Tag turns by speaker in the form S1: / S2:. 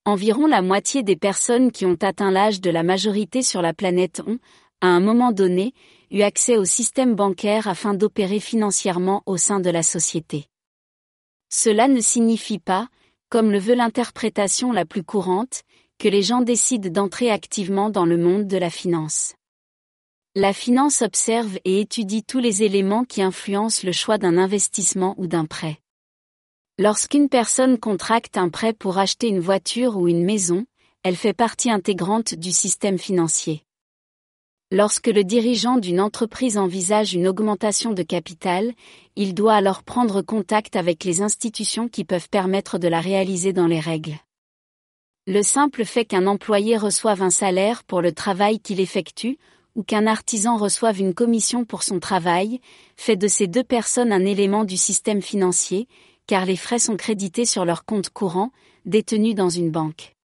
S1: Environ la moitié des personnes qui ont atteint l'âge de la majorité sur la planète ont, à un moment donné, eu accès au système bancaire afin d'opérer financièrement au sein de la société. Cela ne signifie pas, comme le veut l'interprétation la plus courante, que les gens décident d'entrer activement dans le monde de la finance. La finance observe et étudie tous les éléments qui influencent le choix d'un investissement ou d'un prêt. Lorsqu'une personne contracte un prêt pour acheter une voiture ou une maison, elle fait partie intégrante du système financier. Lorsque le dirigeant d'une entreprise envisage une augmentation de capital, il doit alors prendre contact avec les institutions qui peuvent permettre de la réaliser dans les règles. Le simple fait qu'un employé reçoive un salaire pour le travail qu'il effectue, ou qu'un artisan reçoive une commission pour son travail, fait de ces deux personnes un élément du système financier, car les frais sont crédités sur leur compte courant, détenu dans une banque.